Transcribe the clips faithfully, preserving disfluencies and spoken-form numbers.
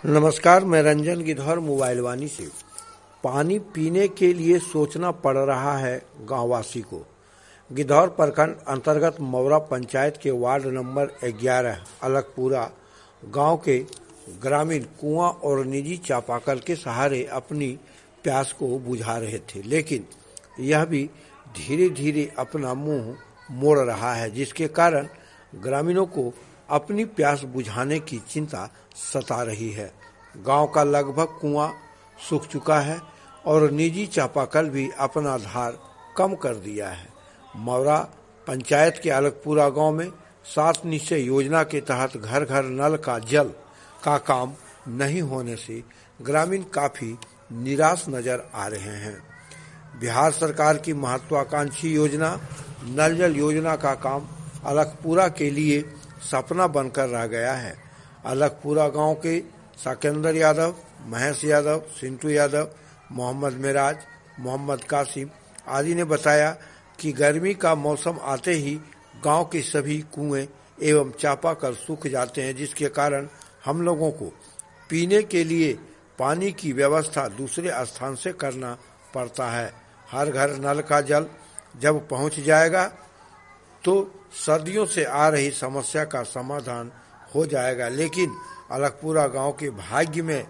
नमस्कार, मैं रंजन गिद्धौर मोबाइल वाणी से। पानी पीने के लिए सोचना पड़ रहा है गांववासी को। गिद्धौर प्रखंड अंतर्गत मौरा पंचायत के वार्ड नंबर ग्यारह अलगपुरा गांव के ग्रामीण कुआं और निजी चापाकल के सहारे अपनी प्यास को बुझा रहे थे, लेकिन यह भी धीरे धीरे अपना मुंह मोड़ रहा है, जिसके कारण ग्रामीणों को अपनी प्यास बुझाने की चिंता सता रही है। गांव का लगभग कुआं सूख चुका है और निजी चापाकल भी अपना धार कम कर दिया है। मौरा पंचायत के अलगपुरा गांव में सात निश्चय योजना के तहत घर घर नल का जल का काम नहीं होने से ग्रामीण काफी निराश नजर आ रहे हैं। बिहार सरकार की महत्वाकांक्षी योजना नल जल योजना का काम अलगपुरा के लिए सपना बनकर रह गया है। अलगपुरा गांव के साकेंद्र यादव, महेश यादव, सिंटू यादव, मोहम्मद मिराज, मोहम्मद कासिम आदि ने बताया कि गर्मी का मौसम आते ही गांव के सभी कुएं एवं चापाकल सूख जाते हैं, जिसके कारण हम लोगों को पीने के लिए पानी की व्यवस्था दूसरे स्थान से करना पड़ता है। हर घर नल का जल जब पहुंच जाएगा तो सर्दियों से आ रही समस्या का समाधान हो जाएगा, लेकिन अलगपुरा गांव के भाग्य में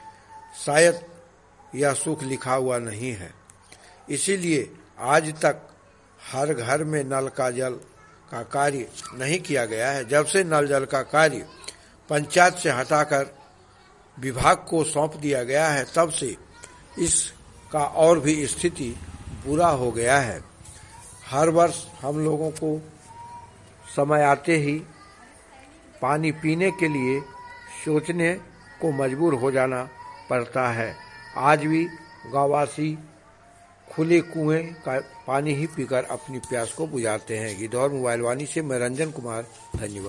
शायद यह सुख लिखा हुआ नहीं है। इसीलिए आज तक हर घर में नल का जल का कार्य नहीं किया गया है। जब से नल जल का कार्य पंचायत से हटाकर विभाग को सौंप दिया गया है, तब से इसका और भी स्थिति बुरा हो गया है। हर वर्ष हम लोगों को समय आते ही पानी पीने के लिए सोचने को मजबूर हो जाना पड़ता है। आज भी गांववासी खुले कुएं का पानी ही पीकर अपनी प्यास को बुझाते हैं। गिद्धौर मोबाइल वाणी से मैं रंजन कुमार, धन्यवाद।